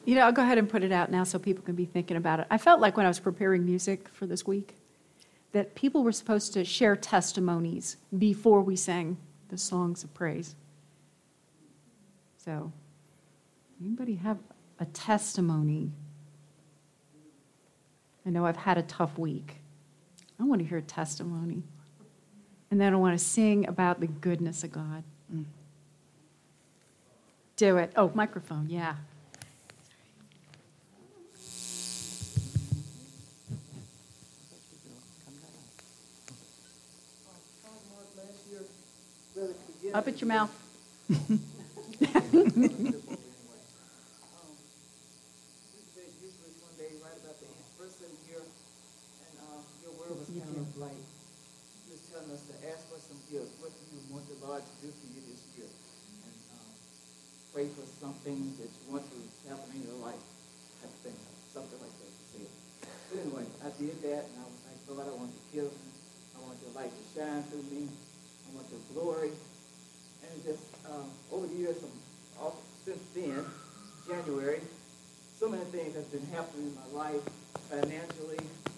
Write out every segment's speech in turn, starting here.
I'll go ahead and put it out now so people can be thinking about it. I felt like when I was preparing music for this week that people were supposed to share testimonies before we sang the songs of praise. So, anybody have a testimony? I know I've had a tough week. I want to hear a testimony. And then I want to sing about the goodness of God. Do it. Oh, microphone, yeah. Up at your mouth. Pray for something that you want to happen in your life, type of thing, something like that. You say. But anyway, I did that, and I was like, Lord, I want to kill me. I want your light to shine through me. I want your glory. And just over the years, since then, January, so many things have been happening in my life, financially,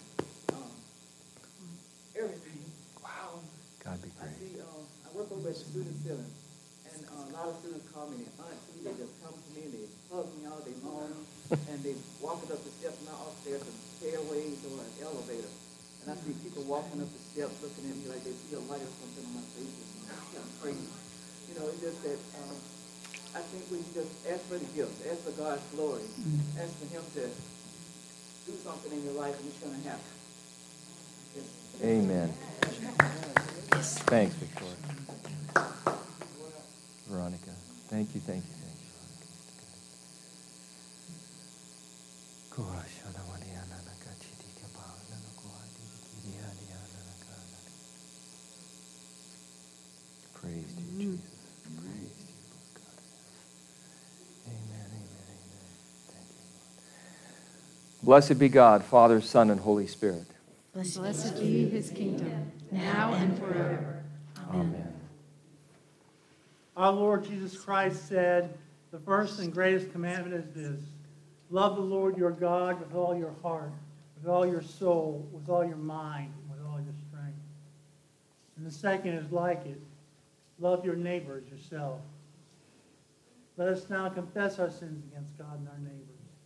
everything. Wow. God be praised. I work over at Student Center. And a lot of students call me their auntie. They just come to me and they hug me all day long. And they walking up the steps, not upstairs in stairways or an elevator. And I see people walking up the steps looking at me like they see a light or something on my face. It's kind of crazy. It's just that I think we just ask for the gifts, ask for God's glory, ask for Him to do something in your life and it's going to happen. Yes. Amen. Thanks, Victoria. Veronica. Thank you. Praise to you, Jesus. Praise to you, Lord God. Amen. Thank you, Lord. Blessed be God, Father, Son, and Holy Spirit. Blessed be His kingdom, now and forever. Amen. Our Lord Jesus Christ said, the first and greatest commandment is this: love the Lord your God with all your heart, with all your soul, with all your mind, with all your strength. And the second is like it: love your neighbor as yourself. Let us now confess our sins against God and our neighbors.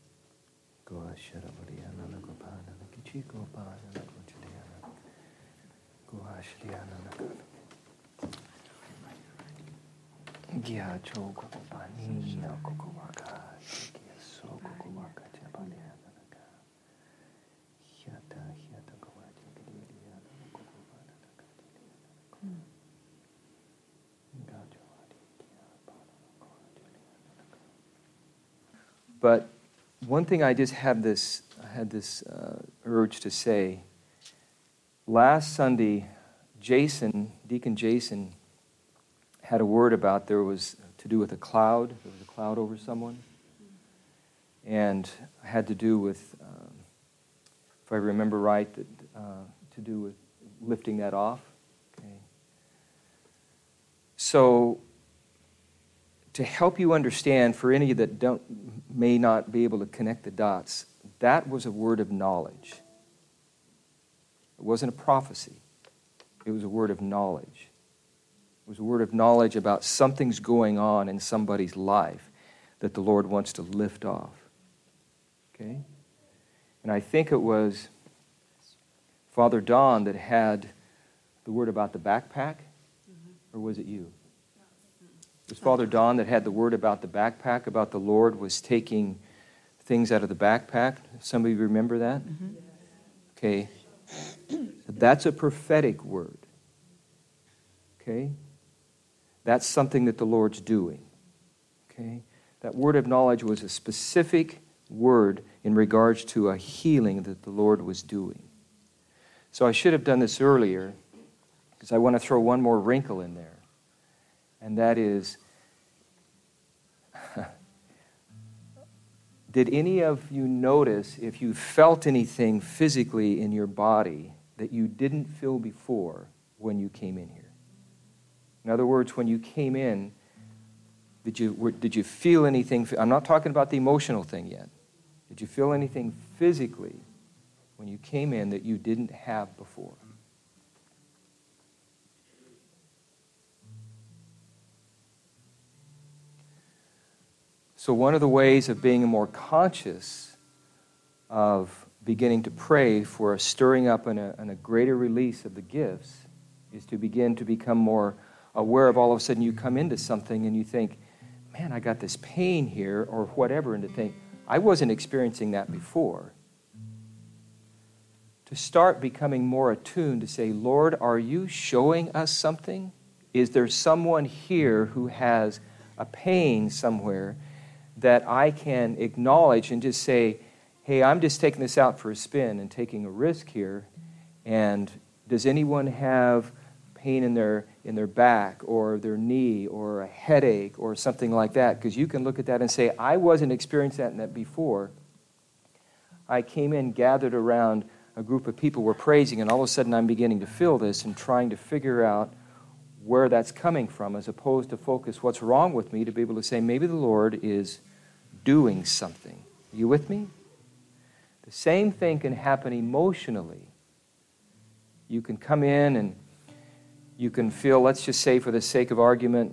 But one thing I just had this urge to say. Last Sunday, Deacon Jason, had a word about there was to do with a cloud. There was a cloud over someone. And it had to do with, if I remember right, to do with lifting that off. Okay. So, to help you understand, for any that may not be able to connect the dots, that was a word of knowledge. It wasn't a prophecy. It was a word of knowledge. It was a word of knowledge about something's going on in somebody's life that the Lord wants to lift off. Okay? And I think it was Father Don that had the word about the backpack, or was it you? It was Father Don that had the word about the backpack, about the Lord was taking things out of the backpack. Somebody remember that? Mm-hmm. Okay. That's a prophetic word. Okay? That's something that the Lord's doing. Okay? That word of knowledge was a specific word in regards to a healing that the Lord was doing. So I should have done this earlier, because I want to throw one more wrinkle in there. And that is, did any of you notice if you felt anything physically in your body that you didn't feel before when you came in here? In other words, when you came in, Did you feel anything? I'm not talking about the emotional thing yet. Did you feel anything physically when you came in that you didn't have before? So one of the ways of being more conscious of beginning to pray for a stirring up and a greater release of the gifts is to begin to become more aware of all of a sudden you come into something and you think, man, I got this pain here or whatever, and to think, I wasn't experiencing that before. To start becoming more attuned to say, Lord, are you showing us something? Is there someone here who has a pain somewhere that I can acknowledge and just say, hey, I'm just taking this out for a spin and taking a risk here, and does anyone have pain in their back or their knee or a headache or something like that? Because you can look at that and say, I wasn't experiencing that before. I came in, gathered around a group of people, were praising, and all of a sudden I'm beginning to feel this and trying to figure out where that's coming from, as opposed to focus what's wrong with me, to be able to say, maybe the Lord is doing something. Are you with me? The same thing can happen emotionally. You can come in and you can feel, let's just say for the sake of argument,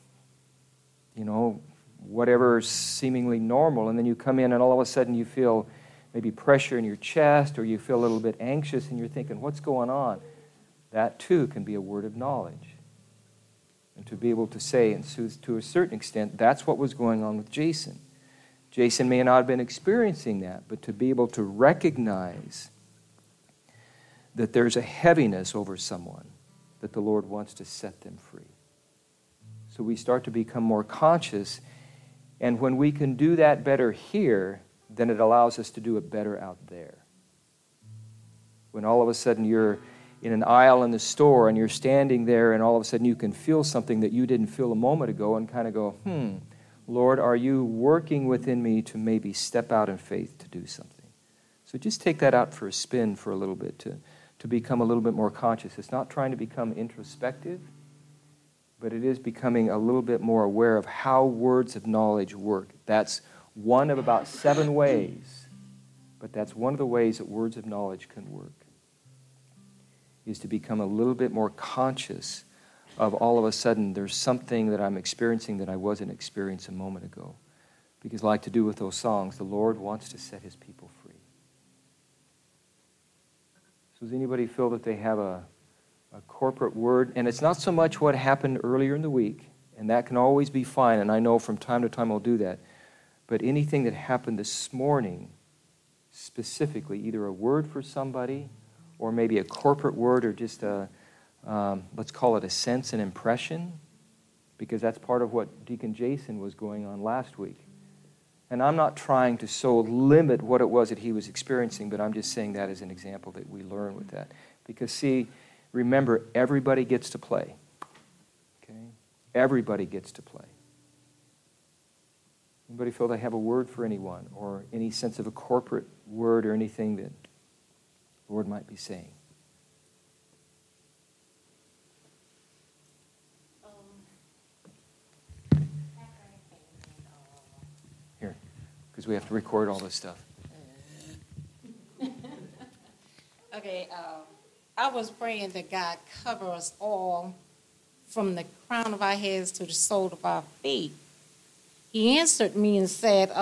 whatever is seemingly normal, and then you come in and all of a sudden you feel maybe pressure in your chest, or you feel a little bit anxious and you're thinking, what's going on? That too can be a word of knowledge. And to be able to say, and to a certain extent, that's what was going on with Jason. Jason may not have been experiencing that, but to be able to recognize that there's a heaviness over someone, that the Lord wants to set them free. So we start to become more conscious, and when we can do that better here, then it allows us to do it better out there. When all of a sudden you're in an aisle in the store and you're standing there and all of a sudden you can feel something that you didn't feel a moment ago and kind of go, Lord, are you working within me to maybe step out in faith to do something? So just take that out for a spin for a little bit to become a little bit more conscious. It's not trying to become introspective, but it is becoming a little bit more aware of how words of knowledge work. That's one of about 7 ways, but that's one of the ways that words of knowledge can work, is to become a little bit more conscious of all of a sudden there's something that I'm experiencing that I wasn't experiencing a moment ago. Because like to do with those songs, the Lord wants to set his people free. So does anybody feel that they have a corporate word? And it's not so much what happened earlier in the week, and that can always be fine, and I know from time to time I'll do that. But anything that happened this morning, specifically, either a word for somebody, or maybe a corporate word, or just let's call it a sense and impression, because that's part of what Deacon Jason was going on last week. And I'm not trying to so limit what it was that he was experiencing, but I'm just saying that as an example that we learn with that. Because see, remember, everybody gets to play. Okay? Everybody gets to play. Anybody feel they have a word for anyone, or any sense of a corporate word or anything that the Lord might be saying? Here, because we have to record all this stuff. Okay, I was praying that God cover us all from the crown of our heads to the sole of our feet. He answered me and said,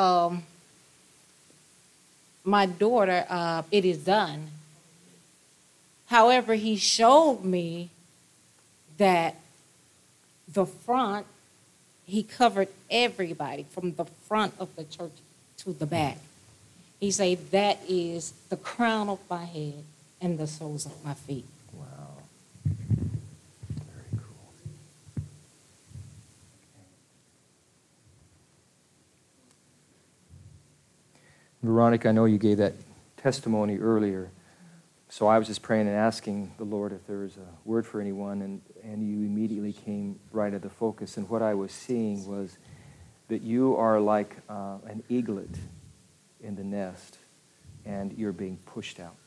my daughter, it is done. However, he showed me that the front, he covered everybody from the front of the church to the back. He said, that is the crown of my head and the soles of my feet. Wow. Very cool. Veronica, I know you gave that testimony earlier, so I was just praying and asking the Lord if there was a word for anyone, and you immediately came right at the focus. And what I was seeing was that you are like an eaglet in the nest, and you're being pushed out.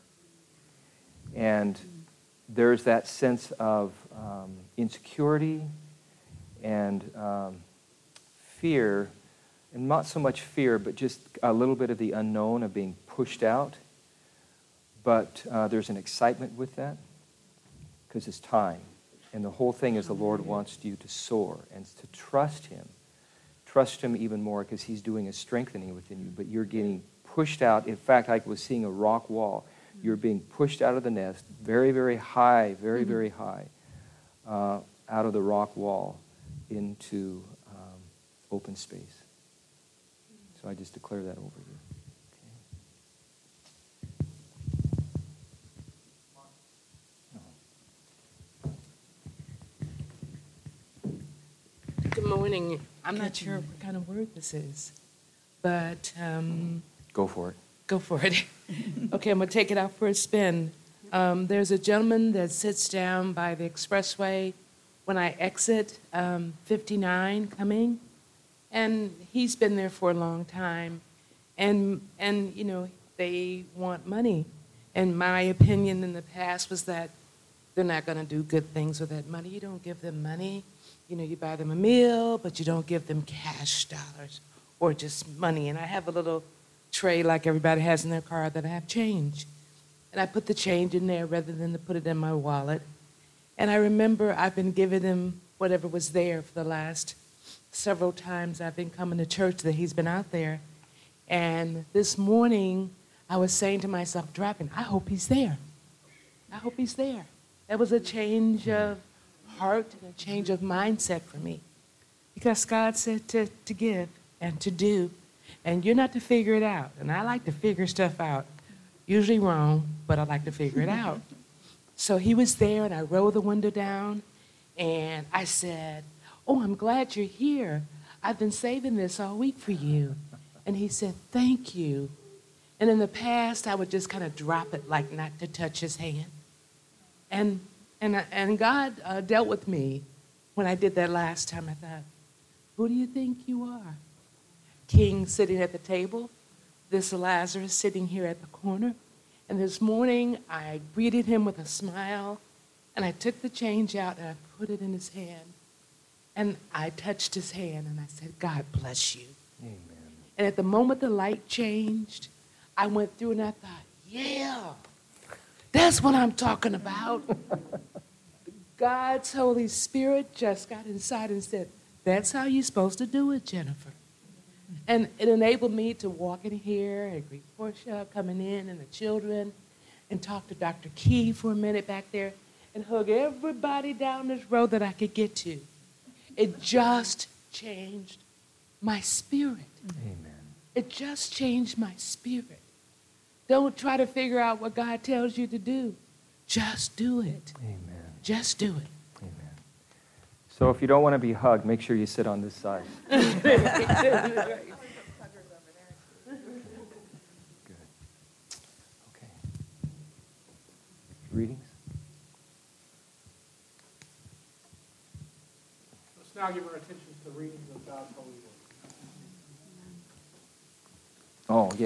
And there's that sense of insecurity and fear, and not so much fear, but just a little bit of the unknown of being pushed out. But there's an excitement with that because it's time. And the whole thing is the Lord wants you to soar and to trust Him. Trust Him even more because He's doing a strengthening within you. But you're getting pushed out. In fact, I was seeing a rock wall. You're being pushed out of the nest, very, very high, very, very high, out of the rock wall into open space. So I just declare that over you. Good morning. I'm not sure what kind of word this is, but Go for it. go for it. Okay, I'm going to take it out for a spin. There's a gentleman that sits down by the expressway when I exit 59 coming, and he's been there for a long time, and you know, they want money. And my opinion in the past was that they're not going to do good things with that money. You don't give them money. You know, you buy them a meal, but you don't give them cash dollars or just money. And I have a little tray like everybody has in their car that I have change. And I put the change in there rather than to put it in my wallet. And I remember I've been giving him whatever was there for the last several times I've been coming to church that he's been out there. And this morning, I was saying to myself, driving, I hope he's there. I hope he's there. That was a change of heart and a change of mindset for me. Because God said to give and to do. And you're not to figure it out. And I like to figure stuff out. Usually wrong, but I like to figure it out. So he was there, and I rolled the window down, and I said, oh, I'm glad you're here. I've been saving this all week for you. And he said, thank you. And in the past, I would just kind of drop it like not to touch his hand. And God dealt with me when I did that last time. I thought, who do you think you are? King sitting at the table, this Lazarus sitting here at the corner. And this morning, I greeted him with a smile, and I took the change out and I put it in his hand. And I touched his hand, and I said, God bless you. Amen. And at the moment the light changed, I went through and I thought, yeah, that's what I'm talking about. God's Holy Spirit just got inside and said, that's how you're supposed to do it, Jennifer. And it enabled me to walk in here and greet Portia coming in and the children and talk to Dr. Key for a minute back there and hug everybody down this road that I could get to. It just changed my spirit. Amen. It just changed my spirit. Don't try to figure out what God tells you to do. Just do it. Amen. Just do it. Amen. So if you don't want to be hugged, make sure you sit on this side. Good. Okay. Readings? Let's now give our attention to the readings of God's holy word. Oh, yeah.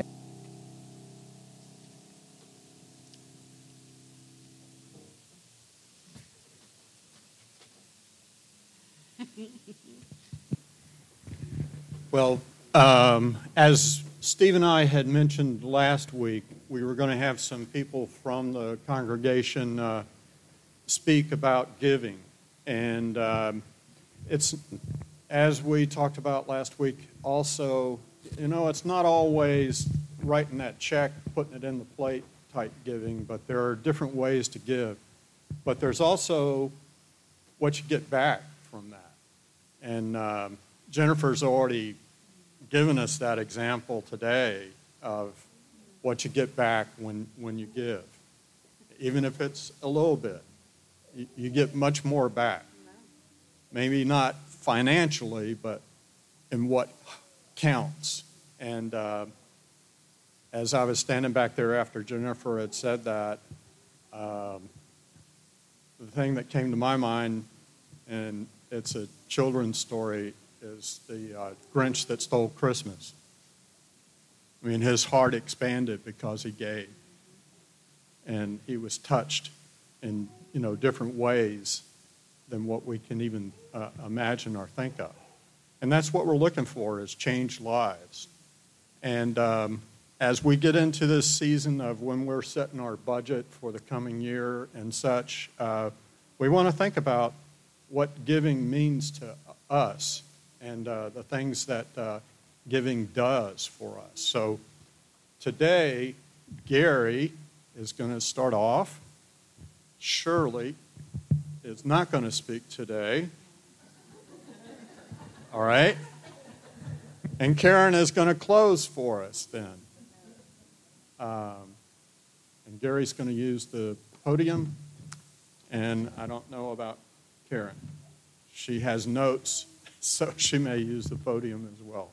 Well, as Steve and I had mentioned last week, we were going to have some people from the congregation speak about giving. And it's, as we talked about last week, also, you know, it's not always writing that check, putting it in the plate type giving, but there are different ways to give. But there's also what you get back from that. And Jennifer's already given us that example today of what you get back when you give. Even if it's a little bit, you get much more back. Maybe not financially, but in what counts. And as I was standing back there after Jennifer had said that, the thing that came to my mind, and it's a children's story, is the Grinch that stole Christmas. I mean, his heart expanded because he gave. And he was touched in, you know, different ways than what we can even imagine or think of. And that's what we're looking for, is changed lives. And as we get into this season of when we're setting our budget for the coming year and such, we want to think about what giving means to us and the things that giving does for us. So today, Gary is going to start off. Shirley is not going to speak today. All right? And Karen is going to close for us then. And Gary's going to use the podium. And I don't know about Karen. She has notes, so she may use the podium as well.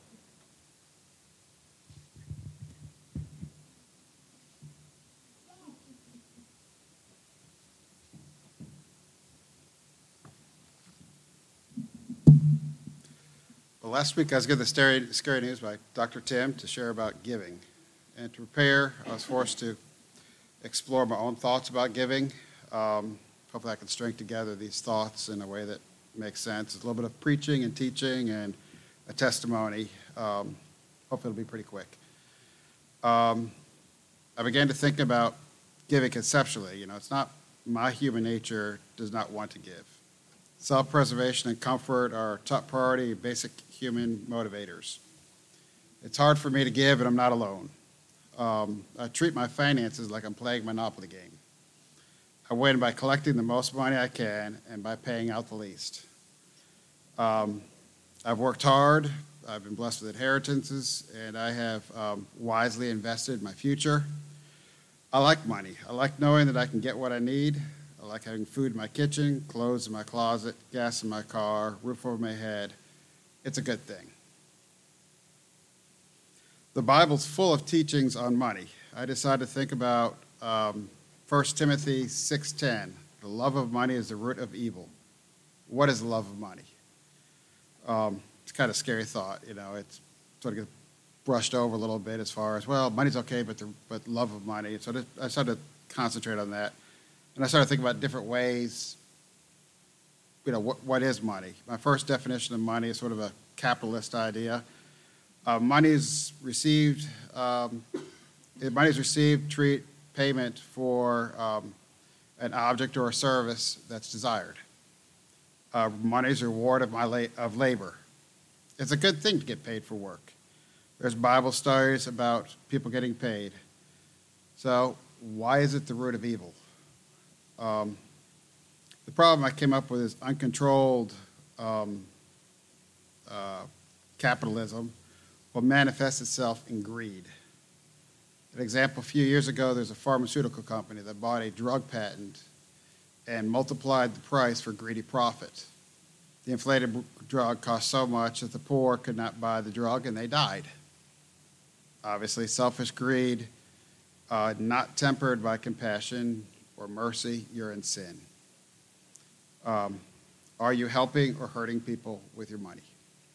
Well, last week I was given the scary news by Dr. Tim to share about giving. And to prepare, I was forced to explore my own thoughts about giving. Hopefully I can string together these thoughts in a way that makes sense. It's a little bit of preaching and teaching and a testimony. Hopefully it'll be pretty quick. I began to think about giving conceptually. You know, it's not my human nature does not want to give. Self-preservation and comfort are top priority, basic human motivators. It's hard for me to give, and I'm not alone. I treat my finances like I'm playing a Monopoly game. I win by collecting the most money I can and by paying out the least. I've worked hard. I've been blessed with inheritances, and I have wisely invested in my future. I like money. I like knowing that I can get what I need. I like having food in my kitchen, clothes in my closet, gas in my car, roof over my head. It's a good thing. The Bible's full of teachings on money. I decided to think about 1 Timothy 6:10. The love of money is the root of evil. What is the love of money? It's kind of a scary thought. You know, it's sort of gets brushed over a little bit as far as, well, money's okay, but love of money. So I started to concentrate on that. And I started thinking about different ways, you know, what is money? My first definition of money is sort of a capitalist idea. Money's received treat payment for an object or a service that's desired. Money's a reward of labor. It's a good thing to get paid for work. There's Bible stories about people getting paid. So why is it the root of evil? The problem I came up with is uncontrolled capitalism will manifest itself in greed. An example, a few years ago, there's a pharmaceutical company that bought a drug patent and multiplied the price for greedy profit. The inflated drug cost so much that the poor could not buy the drug, and they died. Obviously, selfish greed, not tempered by compassion or mercy, you're in sin. Are you helping or hurting people with your money?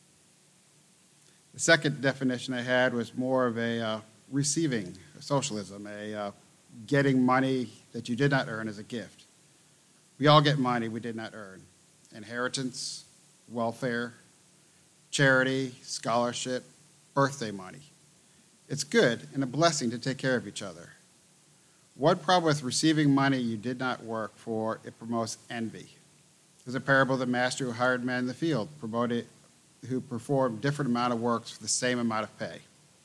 The second definition I had was more of a receiving socialism, a getting money that you did not earn as a gift. We all get money we did not earn. Inheritance, welfare, charity, scholarship, birthday money. It's good and a blessing to take care of each other. One problem with receiving money you did not work for, it promotes envy. There's a parable of the master who hired men in the field, who performed different amount of works for the same amount of pay.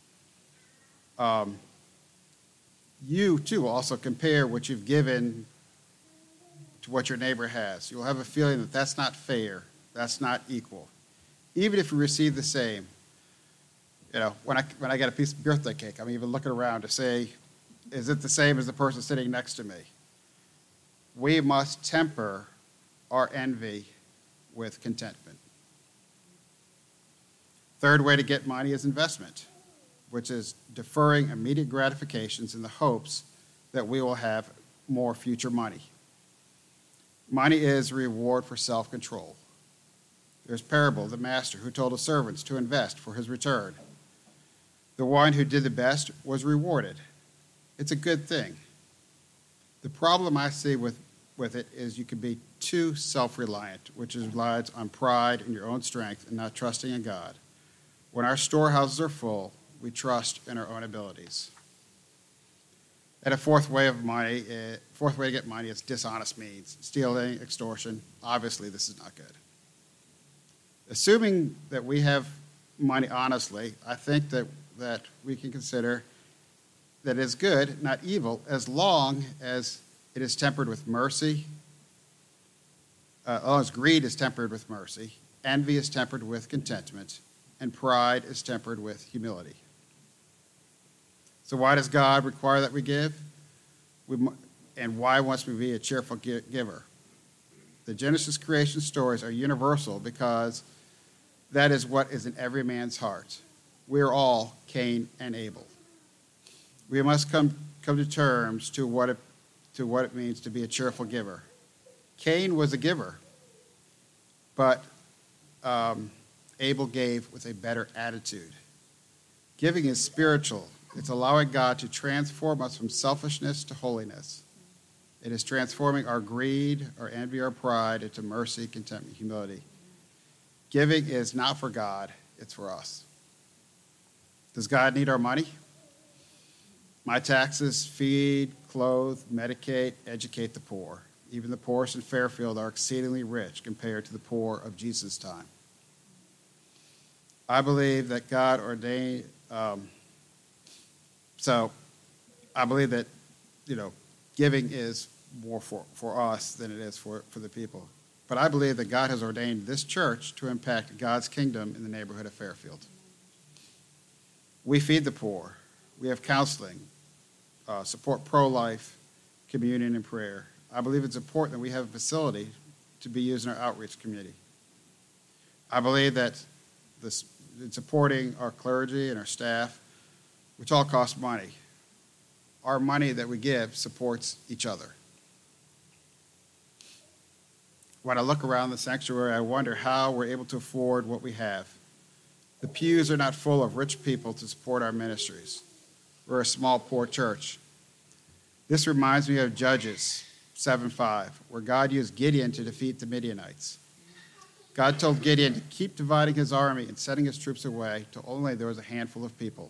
You, too, will also compare what you've given to what your neighbor has. You'll have a feeling that that's not fair, that's not equal. Even if you receive the same, you know, when I get a piece of birthday cake, I'm even looking around to say, is it the same as the person sitting next to me? We must temper our envy with contentment. Third way to get money is investment, which is deferring immediate gratifications in the hopes that we will have more future money. Money is a reward for self-control. There's parable of the master who told his servants to invest for his return. The one who did the best was rewarded. It's a good thing. The problem I see with with it is you can be too self-reliant, which relies on pride and your own strength and not trusting in God. When our storehouses are full, we trust in our own abilities. And a fourth way to get money is dishonest means, stealing, extortion. Obviously, this is not good. Assuming that we have money honestly, I think that we can consider that it's good, not evil, as long as it is tempered with mercy. As greed is tempered with mercy, envy is tempered with contentment, and pride is tempered with humility. So why does God require that we give? And why must we be a cheerful giver? The Genesis creation stories are universal because that is what is in every man's heart. We are all Cain and Abel. We must come to terms to what it means to be a cheerful giver. Cain was a giver, but Abel gave with a better attitude. Giving is spiritual. It's allowing God to transform us from selfishness to holiness. It is transforming our greed, our envy, our pride into mercy, contentment, humility. Giving is not for God, it's for us. Does God need our money? My taxes feed, clothe, medicate, educate the poor. Even the poorest in Fairfield are exceedingly rich compared to the poor of Jesus' time. I believe that God ordained, so I believe that, giving is more for us than it is for the people. But I believe that God has ordained this church to impact God's kingdom in the neighborhood of Fairfield. We feed the poor. We have counseling, support pro-life, communion, and prayer. I believe it's important that we have a facility to be used in our outreach community. I believe that in supporting our clergy and our staff, which all cost money, our money that we give supports each other. When I look around the sanctuary, I wonder how we're able to afford what we have. The pews are not full of rich people to support our ministries. We're a small, poor church. This reminds me of Judges 7:5, where God used Gideon to defeat the Midianites. God told Gideon to keep dividing his army and sending his troops away till only there was a handful of people.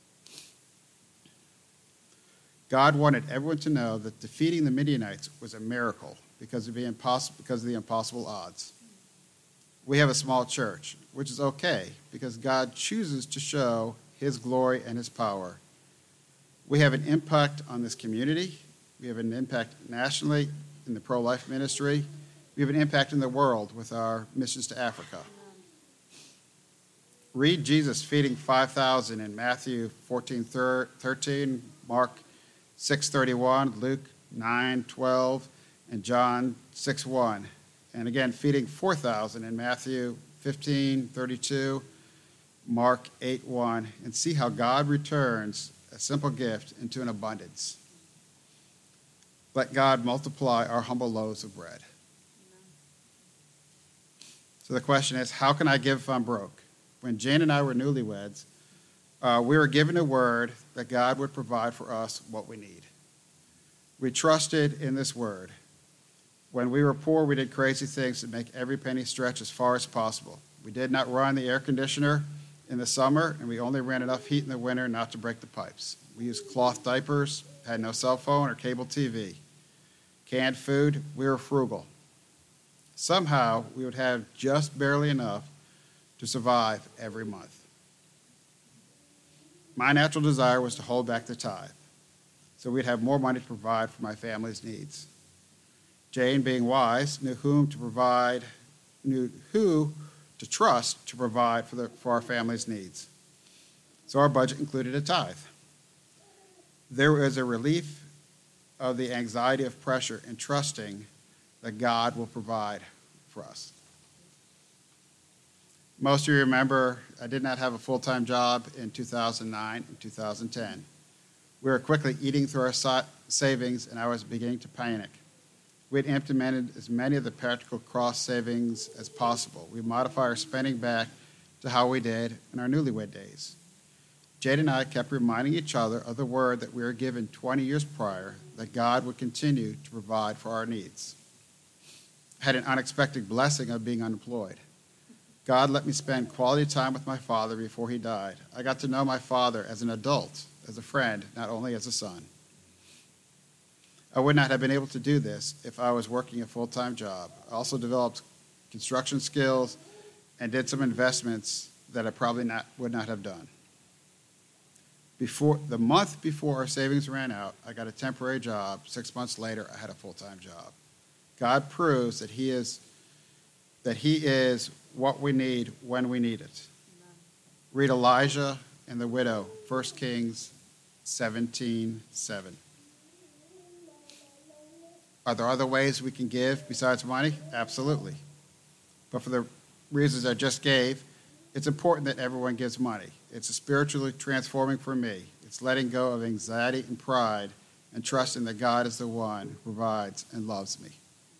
God wanted everyone to know that defeating the Midianites was a miracle because of the impossible odds. We have a small church, which is okay because God chooses to show his glory and his power. We have an impact on this community. We have an impact nationally in the pro-life ministry. We have an impact in the world with our missions to Africa. Read Jesus feeding 5,000 in Matthew 14:13, Mark 6:31, Luke 9:12, and John 6:1. And again, feeding 4,000 in Matthew 15:32, Mark 8:1, and see how God returns a simple gift into an abundance. Let God multiply our humble loaves of bread. So the question is, how can I give if I'm broke? When Jane and I were newlyweds, we were given a word that God would provide for us what we need. We trusted in this word. When we were poor, we did crazy things to make every penny stretch as far as possible. We did not run the air conditioner in the summer, and we only ran enough heat in the winter not to break the pipes. We used cloth diapers, had no cell phone or cable TV. Canned food, we were frugal. Somehow, we would have just barely enough to survive every month. My natural desire was to hold back the tithe, so we'd have more money to provide for my family's needs. Jane, being wise, knew who to trust to provide for our family's needs. So our budget included a tithe. There was a relief of the anxiety of pressure in trusting that God will provide for us. Most of you remember I did not have a full-time job in 2009 and 2010. We were quickly eating through our savings, and I was beginning to panic. We had implemented as many of the practical cross savings as possible. We modified our spending back to how we did in our newlywed days. Jade and I kept reminding each other of the word that we were given 20 years prior, that God would continue to provide for our needs. I had an unexpected blessing of being unemployed. God let me spend quality time with my father before he died. I got to know my father as an adult, as a friend, not only as a son. I would not have been able to do this if I was working a full-time job. I also developed construction skills and did some investments that I probably would not have done. The month before our savings ran out, I got a temporary job. 6 months later, I had a full-time job. God proves that He is what we need when we need it. Read Elijah and the widow, 1 Kings 17:7. Are there other ways we can give besides money? Absolutely. But for the reasons I just gave, it's important that everyone gives money. It's spiritually transforming for me. It's letting go of anxiety and pride and trusting that God is the one who provides and loves me.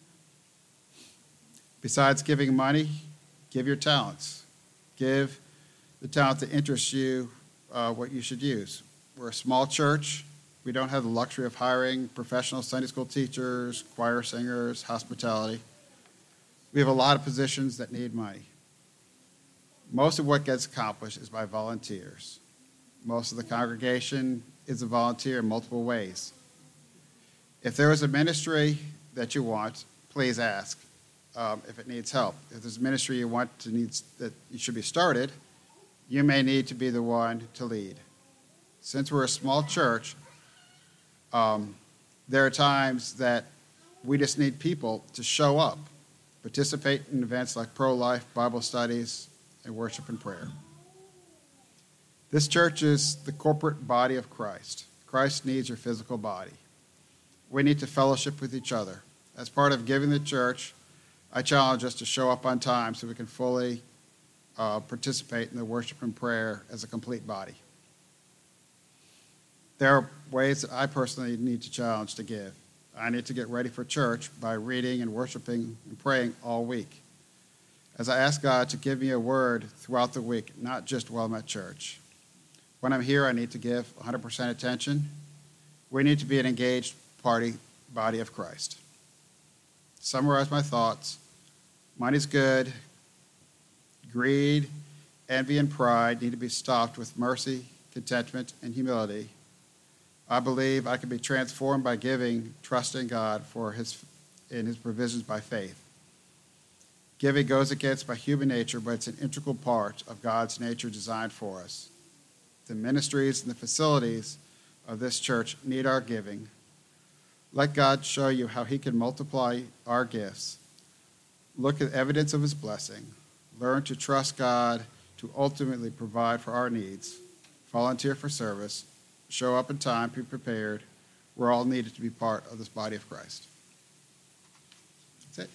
Besides giving money, give your talents. Give the talent that interests you what you should use. We're a small church. We don't have the luxury of hiring professional Sunday school teachers, choir singers, hospitality. We have a lot of positions that need money. Most of what gets accomplished is by volunteers. Most of the congregation is a volunteer in multiple ways. If there is a ministry that you want, please ask if it needs help. If there's a ministry you want that you should be started, you may need to be the one to lead. Since we're a small church, there are times that we just need people to show up, participate in events like pro-life, Bible studies, and worship and prayer. This church is the corporate body of Christ. Christ needs your physical body. We need to fellowship with each other. As part of giving the church, I challenge us to show up on time so we can fully participate in the worship and prayer as a complete body. There are ways that I personally need to challenge to give. I need to get ready for church by reading and worshiping and praying all week. As I ask God to give me a word throughout the week, not just while I'm at church. When I'm here, I need to give 100% attention. We need to be an engaged body of Christ. To summarize my thoughts, money's good. Greed, envy, and pride need to be stopped with mercy, contentment, and humility. I believe I can be transformed by giving, trusting God in His provisions by faith. Giving goes against my human nature, but it's an integral part of God's nature designed for us. The ministries and the facilities of this church need our giving. Let God show you how He can multiply our gifts. Look at evidence of His blessing. Learn to trust God to ultimately provide for our needs. Volunteer for service. Show up in time, be prepared. We're all needed to be part of this body of Christ. That's it.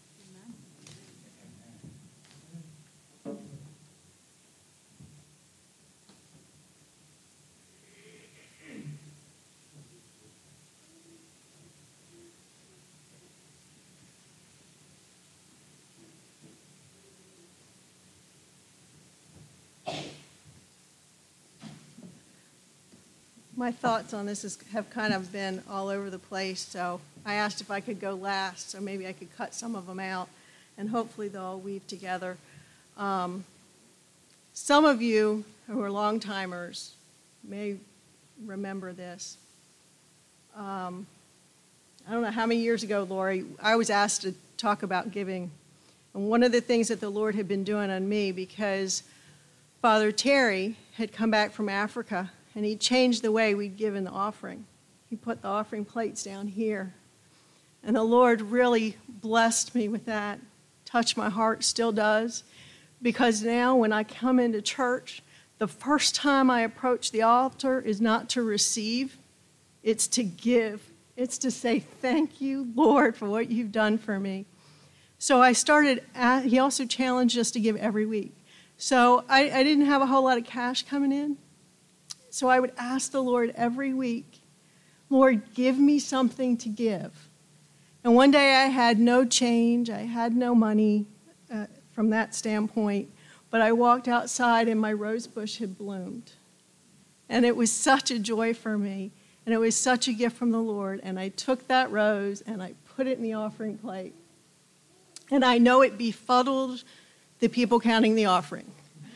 My thoughts on this have kind of been all over the place, so I asked if I could go last, so maybe I could cut some of them out, and hopefully they'll all weave together. Some of you who are long-timers may remember this. I don't know how many years ago, Lori, I was asked to talk about giving, and one of the things that the Lord had been doing on me, because Father Terry had come back from Africa, and he changed the way we'd given the offering. He put the offering plates down here. And the Lord really blessed me with that, touched my heart, still does. Because now when I come into church, the first time I approach the altar is not to receive, it's to give. It's to say, thank you, Lord, for what you've done for me. So I started, he also challenged us to give every week. So I didn't have a whole lot of cash coming in. So I would ask the Lord every week, Lord, give me something to give. And one day I had no change. I had no money from that standpoint. But I walked outside and my rose bush had bloomed. And it was such a joy for me. And it was such a gift from the Lord. And I took that rose and I put it in the offering plate. And I know it befuddled the people counting the offering.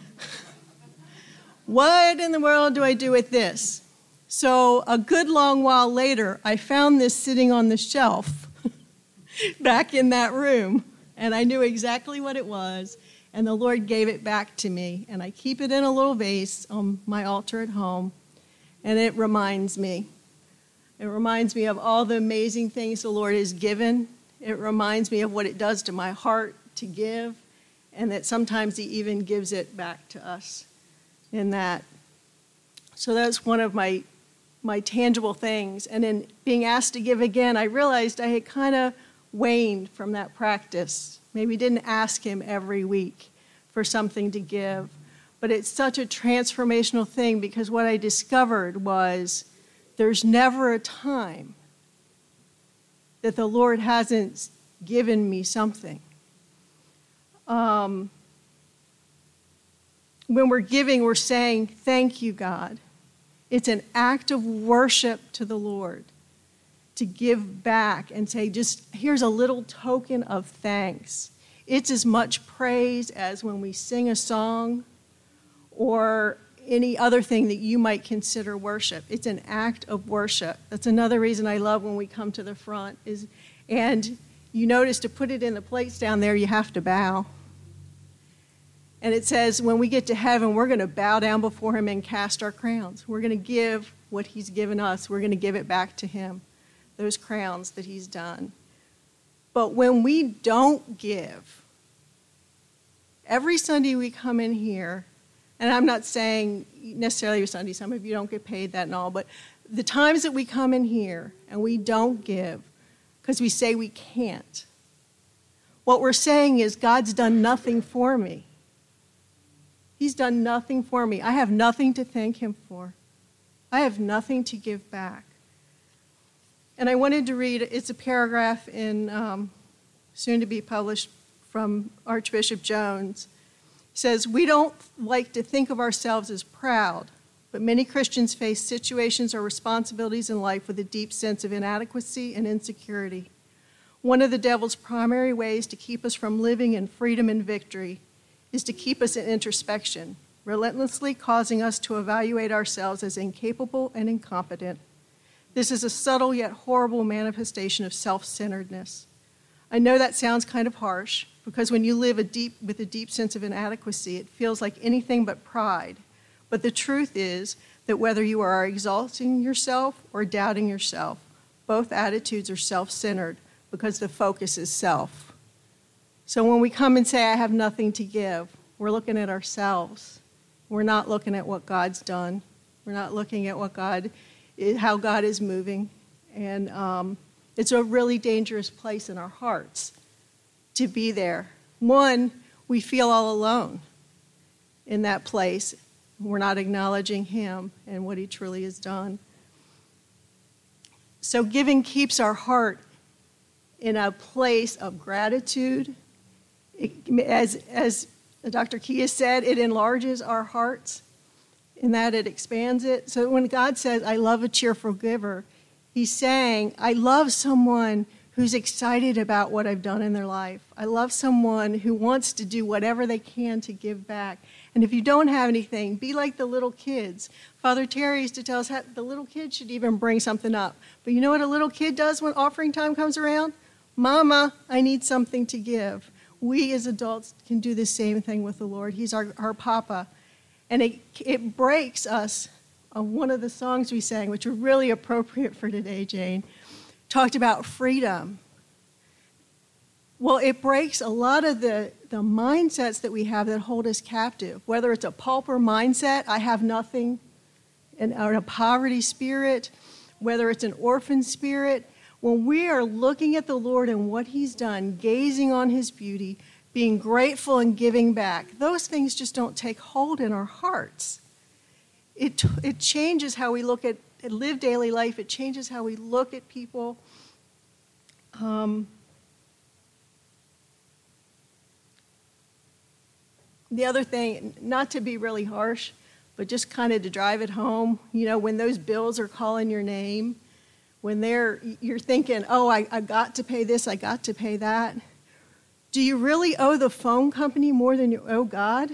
What in the world do I do with this? So a good long while later, I found this sitting on the shelf back in that room. And I knew exactly what it was. And the Lord gave it back to me. And I keep it in a little vase on my altar at home. And it reminds me. It reminds me of all the amazing things the Lord has given. It reminds me of what it does to my heart to give. And that sometimes He even gives it back to us in that. So that's one of my tangible things. And in being asked to give again, I realized I had kind of waned from that practice. Maybe didn't ask Him every week for something to give. But it's such a transformational thing because what I discovered was there's never a time that the Lord hasn't given me something. When we're giving, we're saying, thank you, God. It's an act of worship to the Lord to give back and say, just here's a little token of thanks. It's as much praise as when we sing a song or any other thing that you might consider worship. It's an act of worship. That's another reason I love when we come to the front. And you notice to put it in the plates down there, you have to bow. And it says when we get to heaven, we're going to bow down before Him and cast our crowns. We're going to give what He's given us. We're going to give it back to Him, those crowns that He's done. But when we don't give, every Sunday we come in here, and I'm not saying necessarily your Sunday, some of you don't get paid that and all, but the times that we come in here and we don't give because we say we can't, what we're saying is God's done nothing for me. He's done nothing for me. I have nothing to thank Him for. I have nothing to give back. And I wanted to read, it's a paragraph in soon to be published from Archbishop Jones. It says, we don't like to think of ourselves as proud, but many Christians face situations or responsibilities in life with a deep sense of inadequacy and insecurity. One of the devil's primary ways to keep us from living in freedom and victory is to keep us in introspection, relentlessly causing us to evaluate ourselves as incapable and incompetent. This is a subtle yet horrible manifestation of self-centeredness. I know that sounds kind of harsh, because when you live with a deep sense of inadequacy, it feels like anything but pride. But the truth is that whether you are exalting yourself or doubting yourself, both attitudes are self-centered because the focus is self. So when we come and say, I have nothing to give, we're looking at ourselves. We're not looking at what God's done. We're not looking at how God is moving. And it's a really dangerous place in our hearts to be there. One, we feel all alone in that place. We're not acknowledging Him and what He truly has done. So giving keeps our heart in a place of gratitude. As Dr. Kia said, it enlarges our hearts in that it expands it. So when God says, I love a cheerful giver, He's saying, I love someone who's excited about what I've done in their life. I love someone who wants to do whatever they can to give back. And if you don't have anything, be like the little kids. Father Terry used to tell us how the little kids should even bring something up. But you know what a little kid does when offering time comes around? Mama, I need something to give. We as adults can do the same thing with the Lord. He's our Papa. And it breaks us. One of the songs we sang, which are really appropriate for today, Jane, talked about freedom. Well, it breaks a lot of the mindsets that we have that hold us captive, whether it's a pauper mindset, I have nothing, or a poverty spirit, whether it's an orphan spirit. When we are looking at the Lord and what He's done, gazing on His beauty, being grateful and giving back, those things just don't take hold in our hearts. It changes how we live daily life. It changes how we look at people. The other thing, not to be really harsh, but just kind of to drive it home, you know, when those bills are calling your name, when you're thinking, oh, I got to pay this, I got to pay that. Do you really owe the phone company more than you owe God?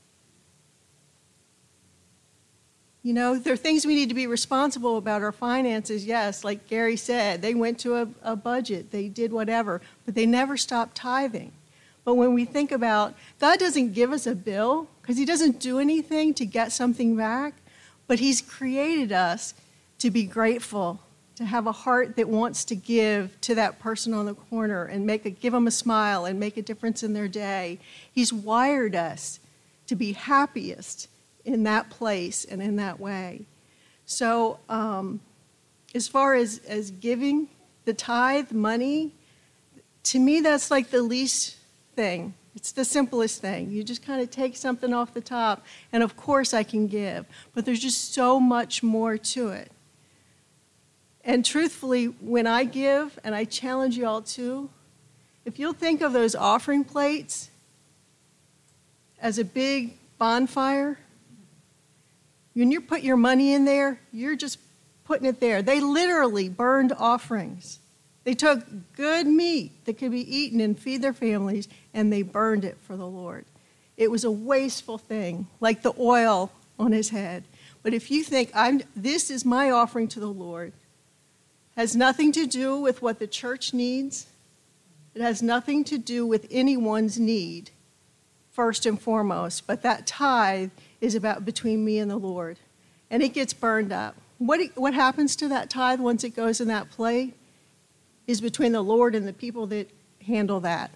You know, there are things we need to be responsible about our finances, yes. Like Gary said, they went to a budget, they did whatever, but they never stopped tithing. But when we think about, God doesn't give us a bill because he doesn't do anything to get something back, but he's created us to be grateful, to have a heart that wants to give to that person on the corner and give them a smile and make a difference in their day. He's wired us to be happiest in that place and in that way. So as far as giving, the tithe, money, to me that's like the least thing. It's the simplest thing. You just kind of take something off the top, and of course I can give, but there's just so much more to it. And truthfully, when I give, and I challenge you all too, if you'll think of those offering plates as a big bonfire, when you put your money in there, you're just putting it there. They literally burned offerings. They took good meat that could be eaten and feed their families, and they burned it for the Lord. It was a wasteful thing, like the oil on his head. But if you think, this is my offering to the Lord, has nothing to do with what the church needs. It has nothing to do with anyone's need, first and foremost. But that tithe is about between me and the Lord. And it gets burned up. What happens to that tithe once it goes in that plate is between the Lord and the people that handle that.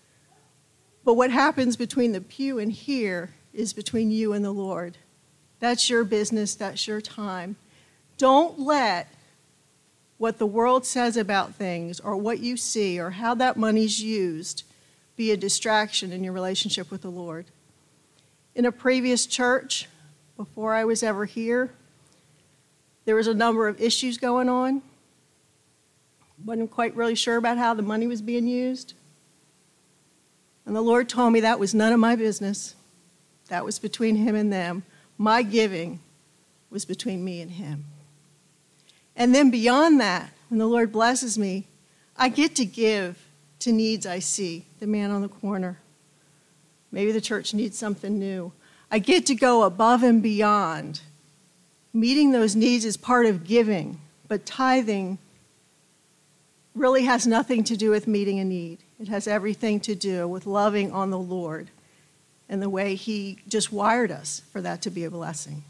But what happens between the pew and here is between you and the Lord. That's your business. That's your time. Don't let what the world says about things or what you see or how that money's used be a distraction in your relationship with the Lord. In a previous church, before I was ever here, there was a number of issues going on. Wasn't quite really sure about how the money was being used. And the Lord told me that was none of my business. That was between him and them. My giving was between me and him. And then beyond that, when the Lord blesses me, I get to give to needs I see. The man on the corner. Maybe the church needs something new. I get to go above and beyond. Meeting those needs is part of giving, but tithing really has nothing to do with meeting a need. It has everything to do with loving on the Lord and the way he just wired us for that to be a blessing.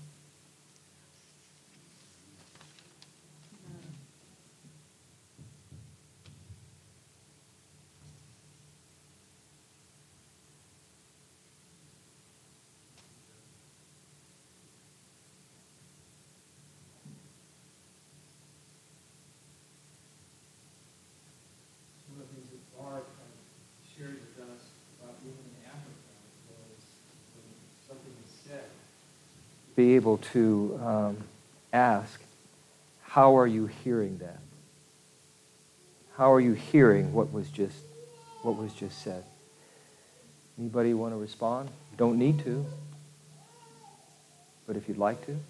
Be able to ask, how are you hearing that? How are you hearing what was just said? Anybody want to respond? You don't need to, but if you'd like to.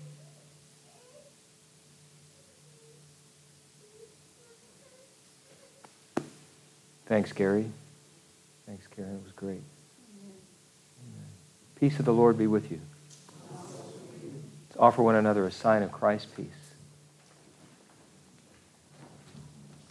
Thanks, Gary. Thanks, Karen. It was great. Amen. Peace of the Lord be with you. Let's offer one another a sign of Christ's peace.